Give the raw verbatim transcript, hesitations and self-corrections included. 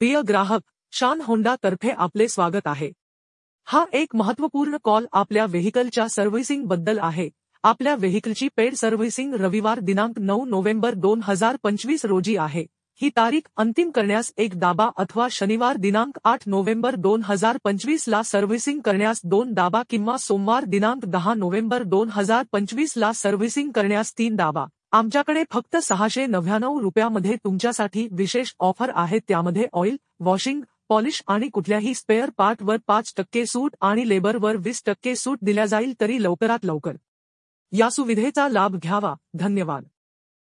प्रिय ग्राहक, शान होंडा तर्फे आपले स्वागत आहे। हा एक महत्त्वपूर्ण कॉल आपल्या व्हेइकलच्या सर्व्हिसिंग बद्दल आहे। आपल्या व्हेइकलची पेड सर्व्हिसिंग रविवार दिनांक नऊ नोव्हेंबर दोन हजार पंचवीस रोजी आहे। ही तारीख अंतिम करण्यास एक दाबा अथवा शनिवार दिनांक आठ नोव्हेंबर दोन हजार पंचवीस ला सर्व्हिसिंग करण्यास दोन दाबा किंवा सोमवार दिनांक दहा नोव्हेंबर दोन हजार पंचवीस ला सर्व्हिसिंग करण्यास तीन दाबा। आमच्याकडे फक्त सहाशे नव्याण्णव रुपयामध्ये तुमच्यासाठी विशेष ऑफर आहे। त्यामध्ये ऑइल, वॉशिंग, पॉलिश आणि कुठल्याही स्पेअर पार्टवर पाच टक्के सूट आणि लेबरवर वीस टक्के सूट दिल्या जाईल। तरी लवकरात लवकर या सुविधेचा लाभ घ्यावा। धन्यवाद।